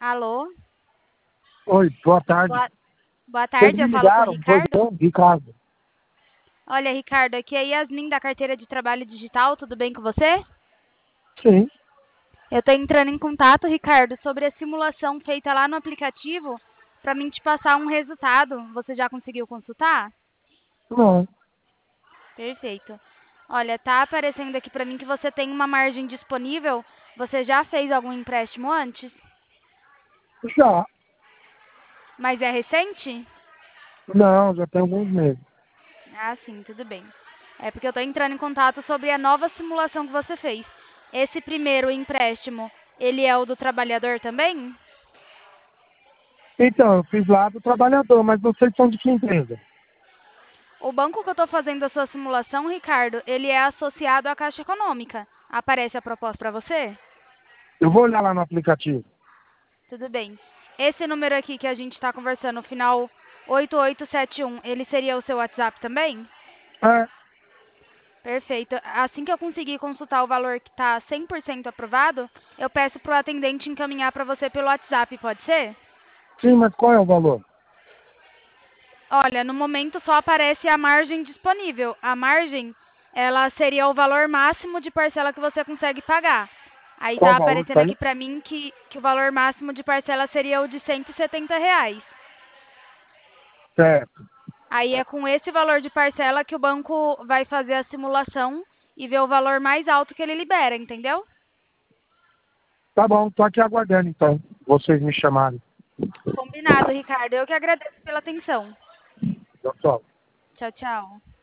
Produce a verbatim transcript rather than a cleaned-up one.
Alô? Oi, boa tarde. Boa, boa Vocês tarde, me eu falo com o ligaram? Pois Ricardo. não, Ricardo. Olha, Ricardo, aqui é Yasmin da carteira de trabalho digital, tudo bem com você? Sim. Eu estou entrando em contato, Ricardo, sobre a simulação feita lá no aplicativo para mim te passar um resultado. Você já conseguiu consultar? Não. Perfeito. Olha, tá aparecendo aqui para mim que você tem uma margem disponível. Você já fez algum empréstimo antes? Já. Mas é recente? Não, já tem alguns meses. Ah, sim, tudo bem. É porque eu estou entrando em contato sobre a nova simulação que você fez. Esse primeiro empréstimo, ele é o do trabalhador também? Então, eu fiz lá do trabalhador, mas vocês são de que empresa? O banco que eu estou fazendo a sua simulação, Ricardo, ele é associado à Caixa Econômica. Aparece a proposta para você? Eu vou olhar lá no aplicativo. Tudo bem. Esse número aqui que a gente está conversando, o final oito oito sete um, ele seria o seu WhatsApp também? É, Perfeito. Assim que eu conseguir consultar o valor que está cem por cento aprovado, eu peço para o atendente encaminhar para você pelo WhatsApp, pode ser? sim, mas qual é o valor? Olha, no momento só aparece a margem disponível. A margem, ela seria o valor máximo de parcela que você consegue pagar. Aí Qual está o valor que aparecendo tá aqui aí? para mim que, que o valor máximo de parcela seria o de cento e setenta reais. Certo. Aí é com esse valor de parcela que o banco vai fazer a simulação e ver o valor mais alto que ele libera, entendeu? Tá bom, tô aqui aguardando então. Vocês me chamarem. Combinado, Ricardo. Eu que agradeço pela atenção. Tchau, tchau. Tchau, tchau.